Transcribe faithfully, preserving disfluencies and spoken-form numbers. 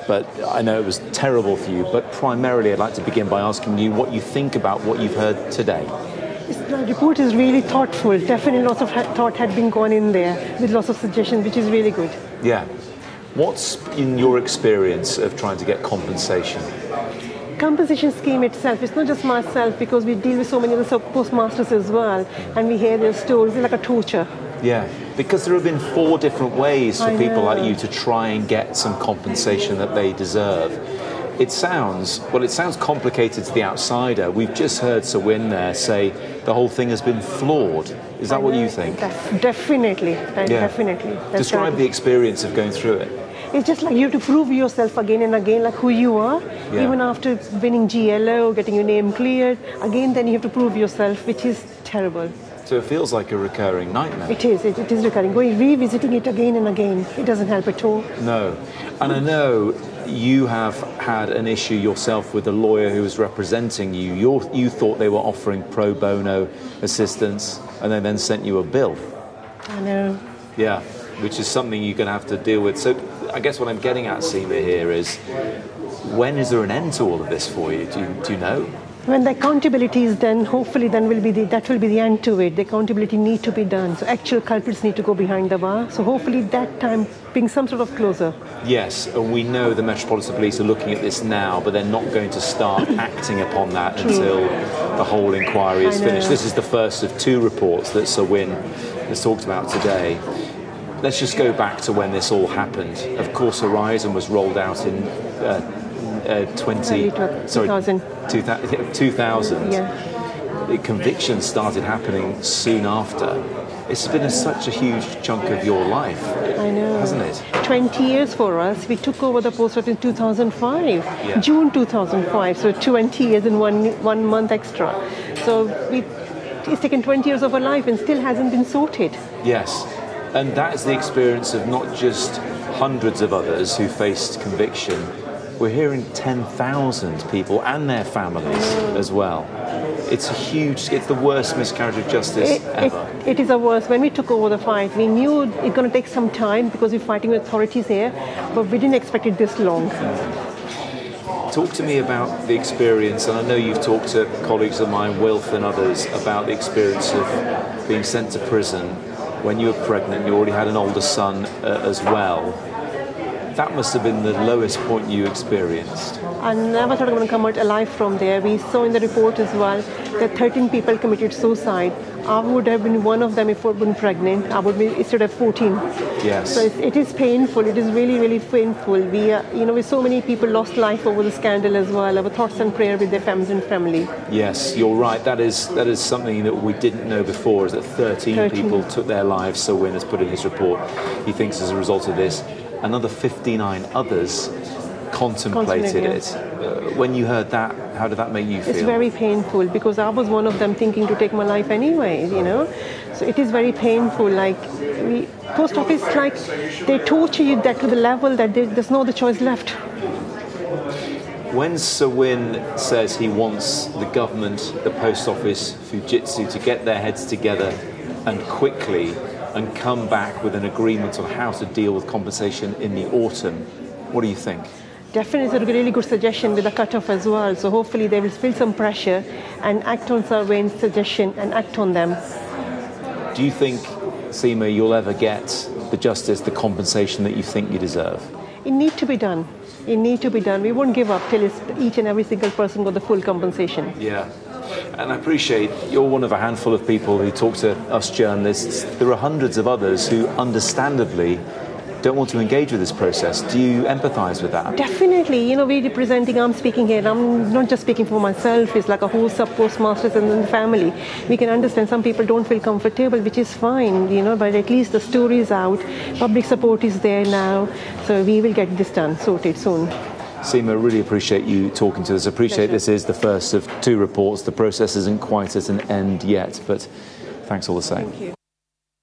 but I know it was terrible for you. But primarily, I'd like to begin by asking you what you think about what you've heard today. The report is really thoughtful. Definitely lots of thought had been gone in there with lots of suggestions, which is really good. Yeah. What's in your experience of trying to get compensation? Compensation scheme itself, it's not just myself, because we deal with so many other postmasters as well, and we hear their stories. It's like a torture. Yeah, because there have been four different ways for I people know. like you to try and get some compensation that they deserve. It sounds, well, it sounds complicated to the outsider. We've just heard Sir Win there say the whole thing has been flawed. Is that what you think? Def- definitely, yeah. definitely. That's Describe right. the experience of going through it. It's just like you have to prove yourself again and again, like who you are. Yeah. Even after winning G L O, getting your name cleared, again then you have to prove yourself, which is terrible. So it feels like a recurring nightmare. It is, it, it is recurring. Going, revisiting it again and again, it doesn't help at all. No. And I know you have had an issue yourself with a lawyer who was representing you. You're, you thought they were offering pro bono assistance, and they then sent you a bill. I know. Yeah, which is something you're going to have to deal with. So I guess what I'm getting at, Seema, here is, when is there an end to all of this for you? Do you, do you know? When the accountability is done, hopefully then will be the, that will be the end to it. The accountability need to be done. So actual culprits need to go behind the bar. So hopefully that time brings some sort of closure. Yes, and we know the Metropolitan Police are looking at this now, but they're not going to start acting upon that True. until the whole inquiry is I know. finished. This is the first of two reports that Sir Win has talked about today. Let's just go back to when this all happened. Of course, Horizon was rolled out in uh, uh, twenty, sorry, two thousand. two thousand. Yeah. The convictions started happening soon after. It's been a, such a huge chunk of your life, I know. hasn't it? twenty years for us. We took over the post office in two thousand five, Yeah. June two thousand five. So twenty years and one one month extra. So we, it's taken twenty years of our life and still hasn't been sorted. Yes, and that is the experience of not just hundreds of others who faced conviction. We're hearing ten thousand people and their families as well. It's a huge, it's the worst miscarriage of justice It, ever. it, it is a worst. When we took over the fight, we knew it's going to take some time because we're fighting with authorities here, but we didn't expect it this long. Talk to me about the experience, and I know you've talked to colleagues of mine, Wilf and others, about the experience of being sent to prison when you were pregnant. You already had an older son uh, as well. That must have been the lowest point you experienced. I never thought I was going to come out alive from there. We saw in the report as well that thirteen people committed suicide. I would have been one of them if I had been pregnant. I would be instead of fourteen. Yes. So it's, it is painful. It is really, really painful. We, uh, you know, with so many people lost life over the scandal as well. Our thoughts and prayer with their families and family. Yes, you're right. That is that is something that we didn't know before. Is that thirteen, thirteen people took their lives? So Win has put in his report. He thinks as a result of this, another fifty-nine others contemplated Contemplated, it. Uh, when you heard that, how did that make you feel? It's very painful because I was one of them thinking to take my life anyway, you know. So it is very painful. Like, we, post office, like, they torture you that to the level that there, there's no other choice left. When Sir Win says he wants the government, the post office, Fujitsu to get their heads together and quickly and come back with an agreement on how to deal with compensation in the autumn, what do you think? Definitely, it's a really good suggestion with the cut-off as well. So hopefully they will feel some pressure and act on Sir Win's suggestion and act on them. Do you think, Seema, you'll ever get the justice, the compensation that you think you deserve? It needs to be done. It needs to be done. We won't give up till it's each and every single person got the full compensation. Yeah. And I appreciate you're one of a handful of people who talk to us journalists. There are hundreds of others who understandably don't want to engage with this process. Do you empathise with that? Definitely. You know, we're representing, I'm speaking here, I'm not just speaking for myself, it's like a whole sub-postmasters and then the family. We can understand some people don't feel comfortable, which is fine, you know, but at least the story is out, public support is there now, so we will get this done, sorted soon. Seema, really appreciate you talking to us. Appreciate Pleasure. This is the first of two reports. The process isn't quite at an end yet, but thanks all the same. Thank you.